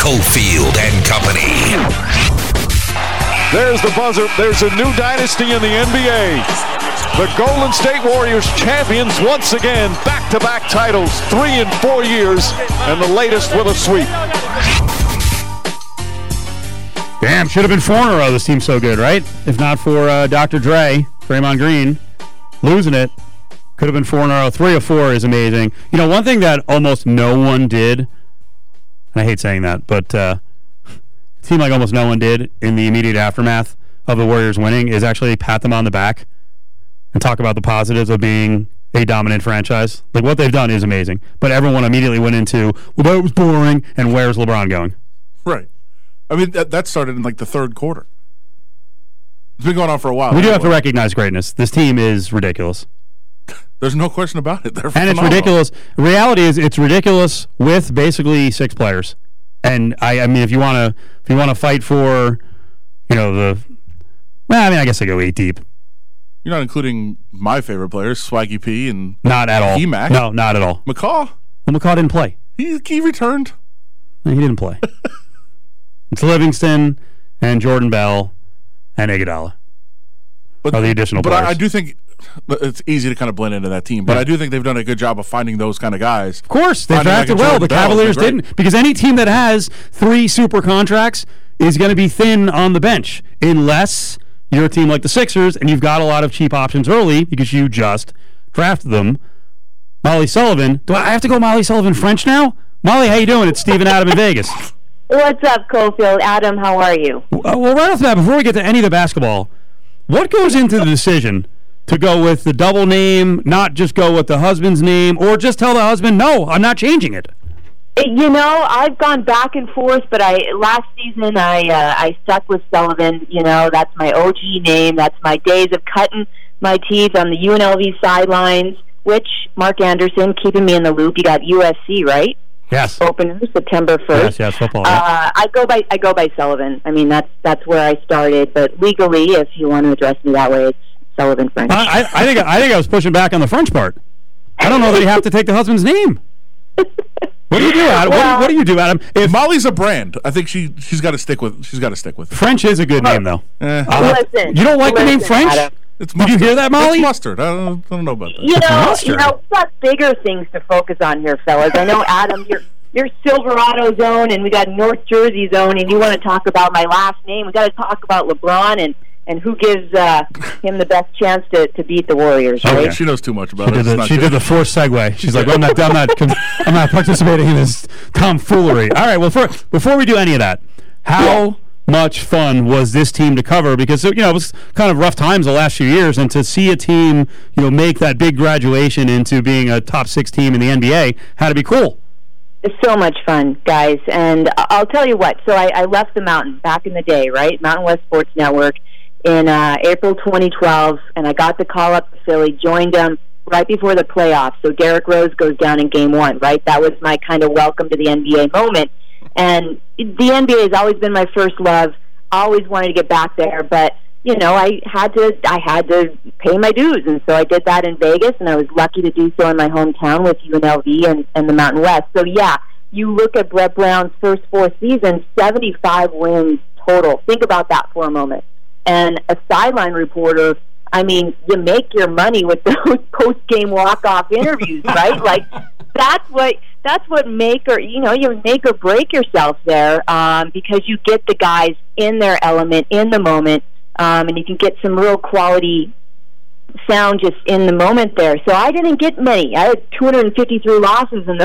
Cofield and Company. There's the buzzer. There's a new dynasty in the NBA. The Golden State Warriors champions once again. Back-to-back titles, 3 in 4 years, and the latest with a sweep. Damn, should have been 4 in a row. This team's so good, right? If not for Dr. Dre, Draymond Green, losing it. Could have been 4 in a row. 3 of 4 is amazing. You know, one thing that almost no one did, and I hate saying that, but it seemed like almost no one did in the immediate aftermath of the Warriors winning is actually pat them on the back and talk about the positives of being a dominant franchise. Like, what they've done is amazing. But everyone immediately went into, well, that was boring, and where's LeBron going? Right. I mean, that started in, like, the third quarter. It's been going on for a while. We do have to recognize greatness. This team is ridiculous. There's no question about it. They're phenomenal. And it's ridiculous. The reality is it's ridiculous with basically 6 players. And, I mean, if you want to fight for, you know, I guess I go 8 deep. You're not including my favorite players, Swaggy P and not at all. E-Mac. No, not at all. McCaw. Well, McCaw didn't play. He returned. No, he didn't play. It's Livingston and Jordan Bell and Iguodala. Are the additional players. But I do think it's easy to kind of blend into that team. But I do think they've done a good job of finding those kind of guys. Of course, they drafted well. The Cavaliers didn't. Because any team that has 3 super contracts is going to be thin on the bench unless you're a team like the Sixers and you've got a lot of cheap options early because you just drafted them. Molly Sullivan. Do I have to go Molly Sullivan French now? Molly, how you doing? It's Steve and Adam in Vegas. What's up, Cofield? Adam, how are you? Well, right off the bat, before we get to any of the basketball, what goes into the decision to go with the double name, not just go with the husband's name, or just tell the husband, no, I'm not changing it? You know, I've gone back and forth, but last season I stuck with Sullivan. You know, that's my OG name. That's my days of cutting my teeth on the UNLV sidelines, which Mark Anderson, keeping me in the loop. You got USC, right? Yes. Opener September 1st. Yes, football. Yeah. I go by Sullivan. I mean, that's where I started. But legally, if you want to address me that way, it's Sullivan French. I think I was pushing back on the French part. I don't know that you have to take the husband's name. What do you do, Adam? What do you do, Adam? If Molly's a brand, I think she's got to stick with. She's got to stick with. French is a good name, though. Listen, you don't like the name French? Adam. Did you hear that, Molly? It's mustard. I don't know about that. You know, we've got bigger things to focus on here, fellas. I know, Adam, you're Silverado zone, and we got North Jersey zone, and you want to talk about my last name. We got to talk about LeBron and who gives him the best chance to beat the Warriors. Right? Okay. She knows too much about it. She did the forced segue. She's like, I'm not participating in this tomfoolery. All right. Well, before we do any of that, how much fun was this team to cover? Because it was kind of rough times the last few years, and to see a team make that big graduation into being a top 6 team in the NBA had to be cool. It's so much fun, guys. And I'll tell you what. So I left the Mountain back in the day, right? Mountain West Sports Network in April 2012, and I got the call up to Philly, joined them right before the playoffs. So Derrick Rose goes down in Game 1, right? That was my kind of welcome to the NBA moment. And the NBA has always been my first love. Always wanted to get back there, but I had to pay my dues, and so I did that in Vegas, and I was lucky to do so in my hometown with UNLV and the Mountain West. So yeah, you look at Brett Brown's first 4 seasons, 75 wins total. Think about that for a moment. And a sideline reporter, I mean, you make your money with those post-game walk-off interviews, right? Like that's what you make or break yourself there, because you get the guys in their element, in the moment, and you can get some real quality sound just in the moment there. So I didn't get many. I had 253 losses in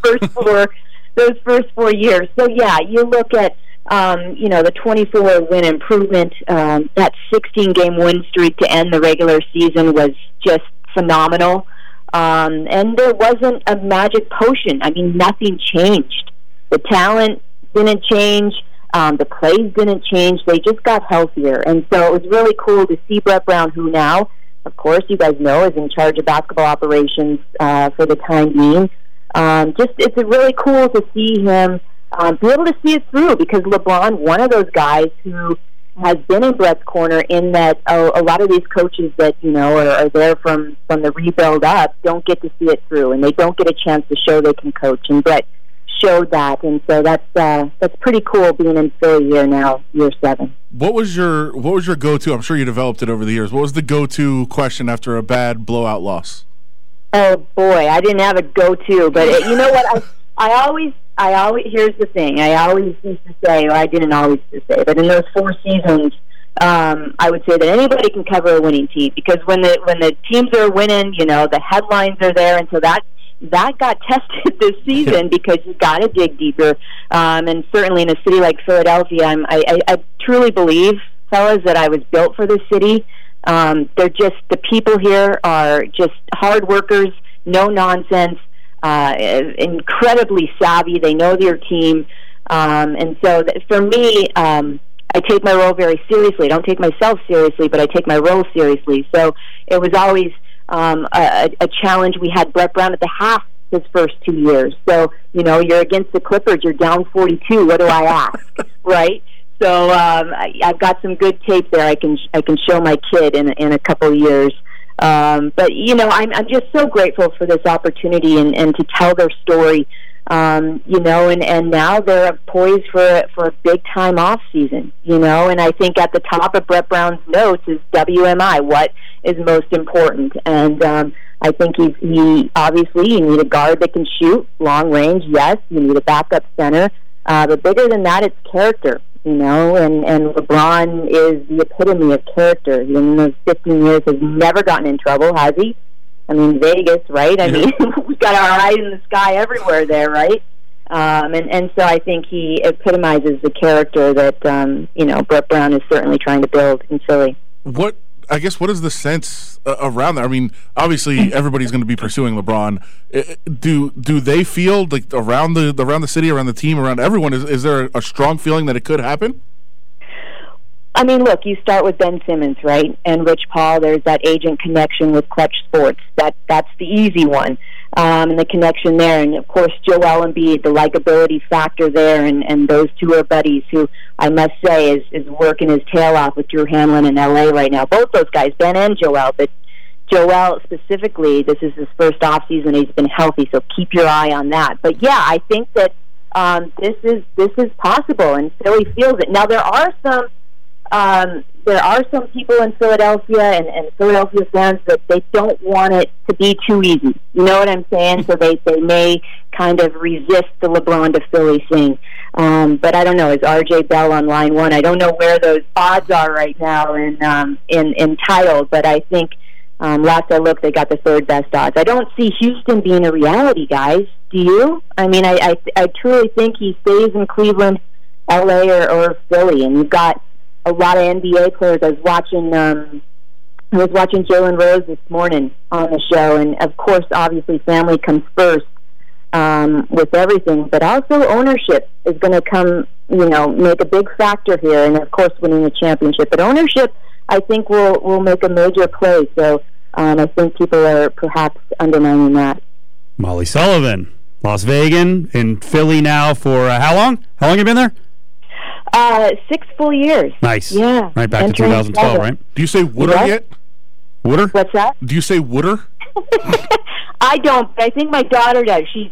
those first 4 years. So yeah, you look at the 24 win improvement. That 16-game win streak to end the regular season was just phenomenal. And there wasn't a magic potion. I mean, nothing changed. The talent didn't change. The plays didn't change. They just got healthier. And so it was really cool to see Brett Brown, who now, of course, you guys know, is in charge of basketball operations for the time being. It's really cool to see him be able to see it through, because LeBron, one of those guys who has been in Brett's corner, in that a lot of these coaches that are there from the rebuild up don't get to see it through, and they don't get a chance to show they can coach. And Brett showed that, and so that's pretty cool being in Philly here now, year 7. What was your go-to? I'm sure you developed it over the years. What was the go-to question after a bad blowout loss? Oh boy, I didn't have a go-to, but you know what? I always. Here's the thing. I always used to say, or I didn't always used to say, but in those 4 seasons, I would say that anybody can cover a winning team, because when the teams are winning, the headlines are there, and so that got tested this season because you got to dig deeper. And certainly in a city like Philadelphia, I truly believe, fellas, that I was built for this city. The people here are just hard workers, no nonsense, incredibly savvy. They know their team. And so for me, I take my role very seriously. I don't take myself seriously, but I take my role seriously. So it was always a challenge. We had Brett Brown at the half his first 2 years. So, you're against the Clippers, you're down 42. What do I ask? Right? So I've got some good tape there I can show my kid in a couple of years. But, I'm just so grateful for this opportunity and to tell their story. And now they're poised for a big time off season, and I think at the top of Brett Brown's notes is WMI, what is most important. And I think he obviously, you need a guard that can shoot long range, yes, you need a backup center, but bigger than that, it's character, and LeBron is the epitome of character. In those 15 years has never gotten in trouble, has he? I mean, Vegas, right? I mean, we've got our eye in the sky everywhere there, right? And so I think he epitomizes the character that, Brett Brown is certainly trying to build in Philly. What is the sense around that? I mean, obviously everybody's going to be pursuing LeBron. Do they feel like around the city, around the team, around everyone, is there a strong feeling that it could happen? I mean, look, you start with Ben Simmons, right? And Rich Paul, there's that agent connection with Clutch Sports. That's the easy one, and the connection there. And, of course, Joel Embiid, the likability factor there, and those two are buddies who, I must say, is working his tail off with Drew Hanlon in L.A. right now. Both those guys, Ben and Joel, but Joel specifically, this is his first offseason. He's been healthy, so keep your eye on that. But, yeah, I think that this is possible, and Philly feels it. Now, there are some people in Philadelphia and Philadelphia fans that they don't want it to be too easy. You know what I'm saying? So they may kind of resist the LeBron to Philly thing. But I don't know. Is RJ Bell on line 1? I don't know where those odds are right now in title, but I think last I looked, they got the 3rd best odds. I don't see Houston being a reality, guys. Do you? I mean, I truly think he stays in Cleveland, LA, or Philly, and you've got a lot of NBA players. I was watching Jalen Rose this morning on the show, and of course, obviously, family comes first with everything, but also ownership is going to come, make a big factor here, and of course, winning the championship. But ownership, I think, will make a major play. So I think people are perhaps undermining that. Molly Sullivan, Las Vegas, in Philly now for how long? How long have you been there? 6 full years. Nice. Yeah. Right back to 2012, right? Do you say Wooder yet? Wooder? What's that? Do you say Wooder? I don't, but I think my daughter does. She's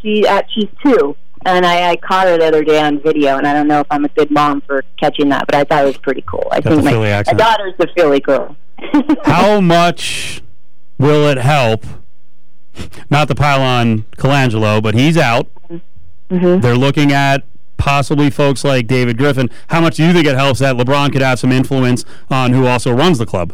2, and I caught her the other day on video, and I don't know if I'm a good mom for catching that, but I thought it was pretty cool. I think my daughter's the Philly girl. How much will it help? Not to pile on Colangelo, but he's out. Mm-hmm. They're looking at possibly folks like David Griffin. How much do you think it helps that LeBron could have some influence on who also runs the club?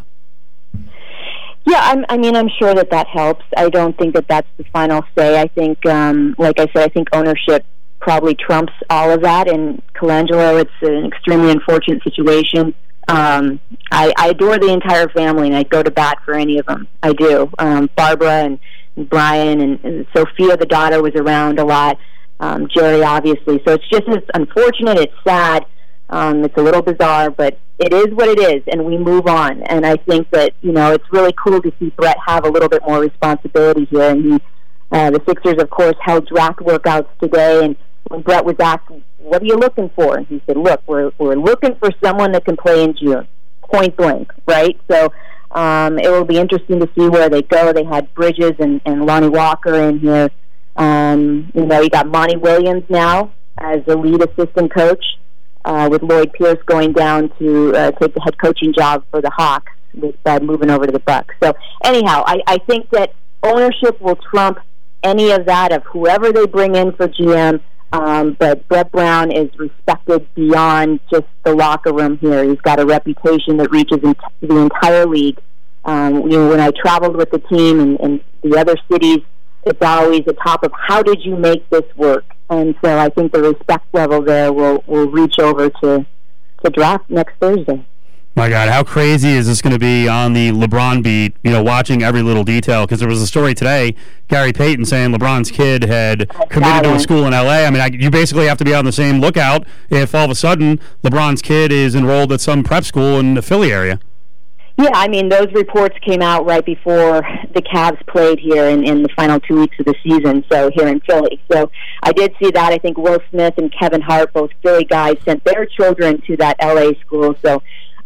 Yeah, I'm sure that helps. I don't think that's the final say. I think, like I said, I think ownership probably trumps all of that. And Colangelo, it's an extremely unfortunate situation. I adore the entire family, and I go to bat for any of them. I do. Barbara and Brian and Sophia, the daughter, was around a lot. Jerry, obviously. So it's unfortunate. It's sad. It's a little bizarre, but it is what it is, and we move on. And I think that, it's really cool to see Brett have a little bit more responsibility here. And the Sixers, of course, held draft workouts today, and when Brett was asked, what are you looking for? And he said, look, we're looking for someone that can play in June, point blank, right? So it will be interesting to see where they go. They had Bridges and Lonnie Walker in here. You got Monty Williams now as the lead assistant coach, with Lloyd Pierce going down to take the head coaching job for the Hawks, with moving over to the Bucks. So anyhow, I think that ownership will trump any of that of whoever they bring in for GM. But Brett Brown is respected beyond just the locker room here. He's got a reputation that reaches the entire league. When I traveled with the team and the other cities, it's always the top of how did you make this work? And so I think the respect level there will reach over to draft next Thursday. My God, how crazy is this going to be on the LeBron beat, watching every little detail? Because there was a story today, Gary Payton saying LeBron's kid had committed to a school in L.A. I mean, you basically have to be on the same lookout if all of a sudden LeBron's kid is enrolled at some prep school in the Philly area. Yeah, I mean, those reports came out right before the Cavs played here in the final 2 weeks of the season, so here in Philly. So I did see that. I think Will Smith and Kevin Hart, both Philly guys, sent their children to that L.A. school. So,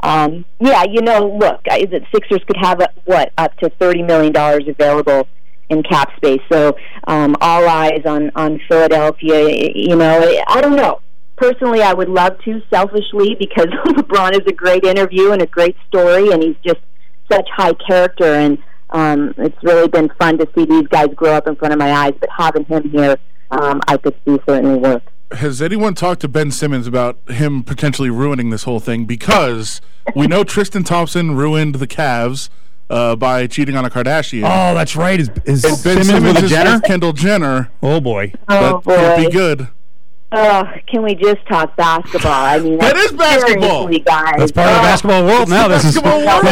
look, the Sixers could have, up to $30 million available in cap space. So all eyes on Philadelphia. I don't know. Personally, I would love to, selfishly, because LeBron is a great interview and a great story, and he's just such high character, and it's really been fun to see these guys grow up in front of my eyes. But having him here, I could see certainly work. Has anyone talked to Ben Simmons about him potentially ruining this whole thing? Because we know Tristan Thompson ruined the Cavs by cheating on a Kardashian. Oh, that's right. Is Ben Simmons with a Jenner? Is Kendall Jenner. Oh, boy. That could be good. Can we just talk basketball? I mean, that is basketball, guys. That's part of the basketball world now. This is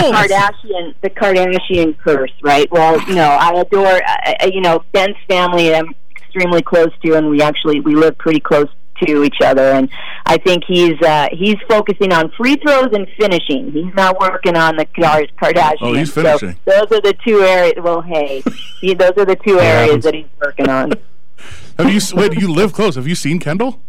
the Kardashian curse, right? Well, I adore, Ben's family. I'm extremely close to, and we live pretty close to each other. And I think he's focusing on free throws and finishing. He's not working on the Kardashians. Oh, he's finishing. So those are the two areas. Well, hey, those are the two areas that he's working on. Wait, you live close. Have you seen Kendall?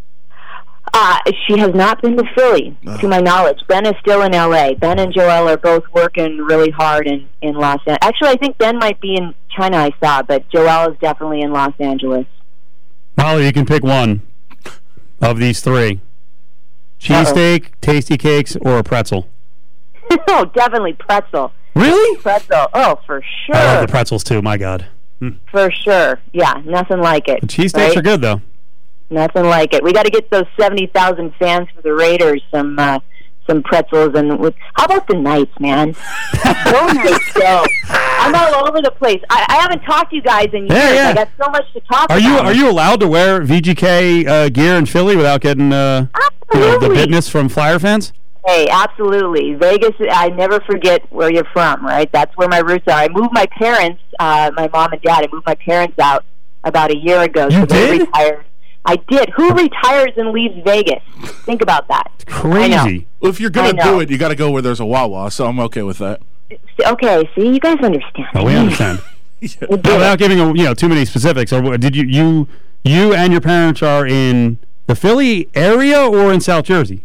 She has not been to Philly, to my knowledge. Ben is still in L.A. Ben and Joel are both working really hard in Los Angeles. Actually, I think Ben might be in China, I saw, but Joel is definitely in Los Angeles. Molly, you can pick one of these three. Cheesesteak, tasty cakes, or a pretzel? Oh, definitely pretzel. Really? Pretzel. Oh, for sure. I love the pretzels, too. My God. For sure. Yeah, nothing like it. The cheesesteaks are good, though. Nothing like it. We got to get those 70,000 fans for the Raiders some pretzels. How about the Knights, man? Go Knights, go. I'm all over the place. I haven't talked to you guys in years. Yeah. I got so much to talk about. Are you allowed to wear VGK gear in Philly without getting the business from Flyer fans? Hey, absolutely. Vegas, I never forget where you're from, right? That's where my roots are. I moved my parents, my mom and dad, I moved my parents out about a year ago. You did? They retired. I did. Who retires and leaves Vegas? Think about that. It's crazy. Well, if you're going to do it, you got to go where there's a Wawa, so I'm okay with that. Okay, see, you guys understand. Oh, we understand. Yeah. Without giving too many specifics, or did you and your parents are in the Philly area or in South Jersey?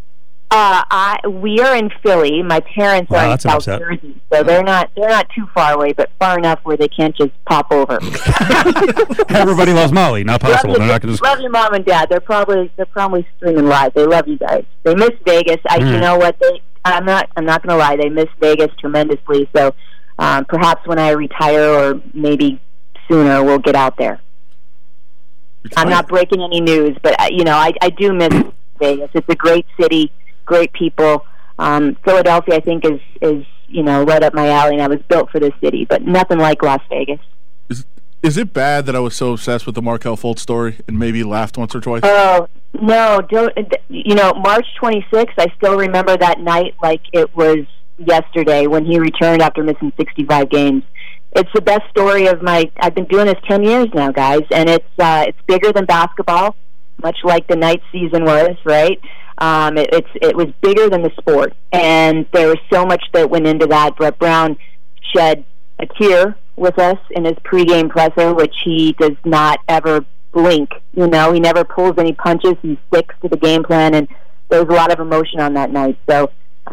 We are in Philly. My parents are in South Jersey, so they're not too far away, but far enough where they can't just pop over. Everybody loves Molly. Not possible. They're not going to. Love your mom and dad. They're probably streaming live. They love you guys. They miss Vegas. You know what? I'm not going to lie. They miss Vegas tremendously. So perhaps when I retire, or maybe sooner, we'll get out there. I'm not breaking any news, but I do miss Vegas. It's a great city. Great people. Philadelphia, I think, is right up my alley, and I was built for this city, but nothing like Las Vegas. Is it bad that I was so obsessed with the Markelle Fultz story and maybe laughed once or twice? Oh, no. March 26th, I still remember that night like it was yesterday when he returned after missing 65 games. It's the best story of I've been doing this 10 years now, guys, and it's bigger than basketball, much like the Knights season was, right? It was bigger than the sport, and there was so much that went into that. Brett Brown shed a tear with us in his pregame presser, which he does not ever blink. He never pulls any punches. He sticks to the game plan, and there was a lot of emotion on that night. So,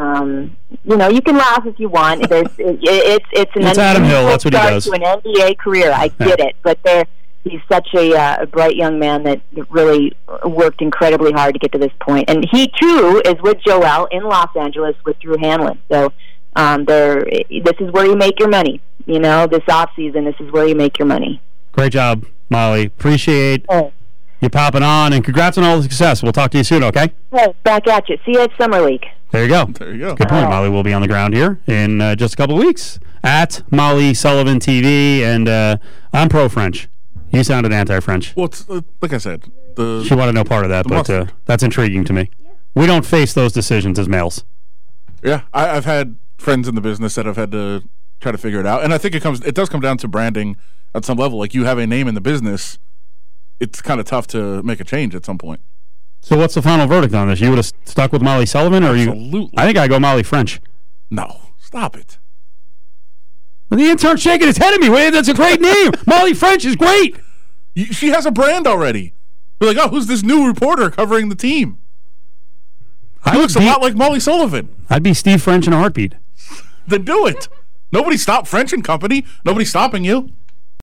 you can laugh if you want. It's Adam Hill. That's what he does. To an NBA career. I get it, but He's such a bright young man that really worked incredibly hard to get to this point. And he, too, is with Joel in Los Angeles with Drew Hanlon. So this is where you make your money. You know, this offseason, this is where you make your money. Great job, Molly. Appreciate you popping on, and congrats on all the success. We'll talk to you soon, okay? Hey, back at you. See you at Summer League. There you go. There you go. Good point. Molly will be on the ground here in just a couple of weeks at Molly Sullivan TV, and I'm pro-French. You sounded anti-French. Well, it's, like I said, she wanted no part of that, but that's intriguing to me. We don't face those decisions as males. Yeah, I've had friends in the business that have had to try to figure it out, and I think it does come down to branding at some level. Like, you have a name in the business, it's kind of tough to make a change at some point. So what's the final verdict on this? You would have stuck with Molly Sullivan, or Absolutely. I think I go Molly French. No, stop it. Well, the intern's shaking his head at me. Wait, that's a great name. Molly French is great. She has a brand already. You're like, oh, who's this new reporter covering the team? He looks a lot like Molly Sullivan. I'd be Steve French in a heartbeat. Then do it. Nobody stopped French and Company. Nobody's stopping you.